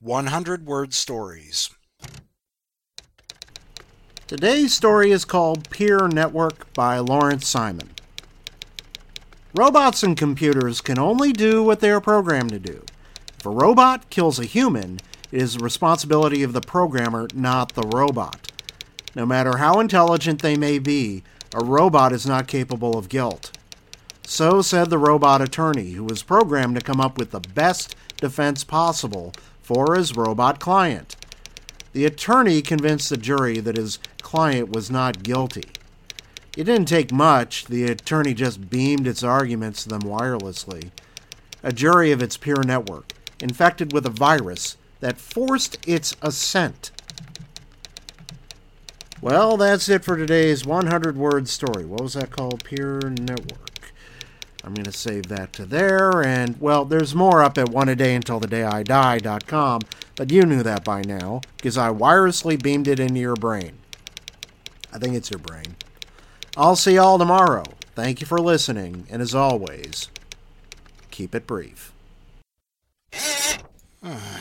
100-word stories. Today's story is called Peer Network by Lawrence Simon. Robots and computers can only do what they are programmed to do. If a robot kills a human, it is the responsibility of the programmer, not the robot. No matter how intelligent they may be, a robot is not capable of guilt. So said the robot attorney, who was programmed to come up with the best defense possible for his robot client. The attorney convinced the jury that his client was not guilty. It didn't take much. The attorney just beamed its arguments to them wirelessly. A jury of its peer network, infected with a virus that forced its assent. Well, that's it for today's 100-word story. What was that called? Peer Network. I'm going to save that to there, and, well, there's more up at oneadayuntilthedayidie.com, but you knew that by now, because I wirelessly beamed it into your brain. I think it's your brain. I'll see y'all tomorrow. Thank you for listening, and as always, keep it brief.